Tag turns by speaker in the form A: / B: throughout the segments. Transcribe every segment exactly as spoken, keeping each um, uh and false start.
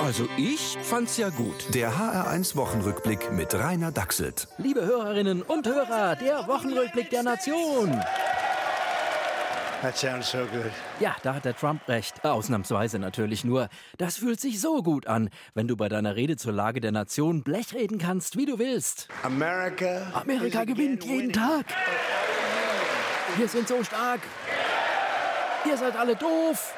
A: Also ich fand's ja gut.
B: Der H R eins Wochenrückblick mit Rainer Dachselt.
C: Liebe Hörerinnen und Hörer, der Wochenrückblick der Nation.
D: That sounds so good.
C: Ja, da hat der Trump recht. Ausnahmsweise natürlich nur. Das fühlt sich so gut an, wenn du bei deiner Rede zur Lage der Nation Blech reden kannst, wie du willst.
D: America,
C: Amerika gewinnt jeden Tag. Wir sind so stark. Ihr seid alle doof.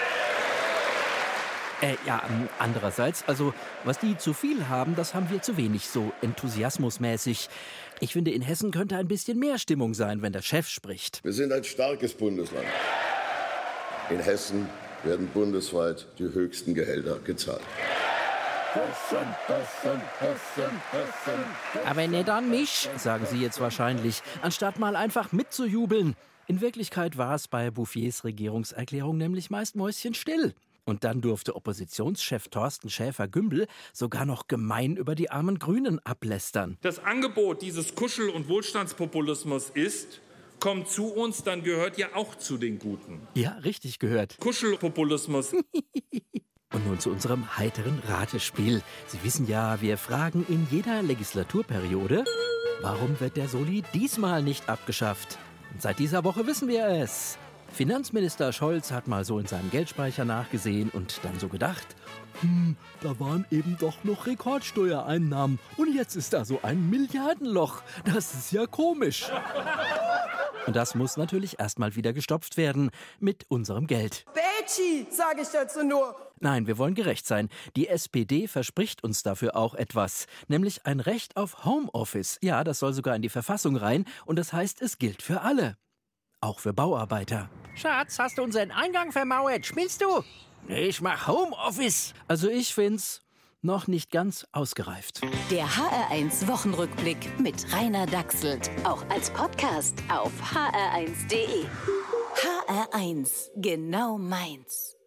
C: Äh, ja, andererseits, also, was die zu viel haben, das haben wir zu wenig, so enthusiasmusmäßig. Ich finde, in Hessen könnte ein bisschen mehr Stimmung sein, wenn der Chef spricht.
E: Wir sind ein starkes Bundesland. In Hessen werden bundesweit die höchsten Gehälter gezahlt.
C: Hessen, Hessen, Hessen, Hessen. Aber nicht an mich, sagen Sie jetzt wahrscheinlich, anstatt mal einfach mitzujubeln. In Wirklichkeit war es bei Bouffiers Regierungserklärung nämlich meist mäuschenstill. Und dann durfte Oppositionschef Thorsten Schäfer-Gümbel sogar noch gemein über die armen Grünen ablästern.
F: Das Angebot dieses Kuschel- und Wohlstandspopulismus ist, kommt zu uns, dann gehört ihr auch zu den Guten.
C: Ja, richtig gehört.
F: Kuschelpopulismus.
C: Und nun zu unserem heiteren Ratespiel. Sie wissen ja, wir fragen in jeder Legislaturperiode, warum wird der Soli diesmal nicht abgeschafft? Und seit dieser Woche wissen wir es. Finanzminister Scholz hat mal so in seinem Geldspeicher nachgesehen und dann so gedacht, hm, da waren eben doch noch Rekordsteuereinnahmen und jetzt ist da so ein Milliardenloch. Das ist ja komisch. Und das muss natürlich erstmal wieder gestopft werden mit unserem Geld.
G: Betschi, sage ich dazu nur.
C: Nein, wir wollen gerecht sein. Die S P D verspricht uns dafür auch etwas, nämlich ein Recht auf Homeoffice. Ja, das soll sogar in die Verfassung rein und das heißt, es gilt für alle. Auch für Bauarbeiter. Schatz, hast du unseren Eingang vermauert? Spielst du? Ich mach Homeoffice. Also ich find's noch nicht ganz ausgereift.
H: Der H R eins Wochenrückblick mit Rainer Dachselt. Auch als Podcast auf h r eins punkt d e. H R eins, genau meins.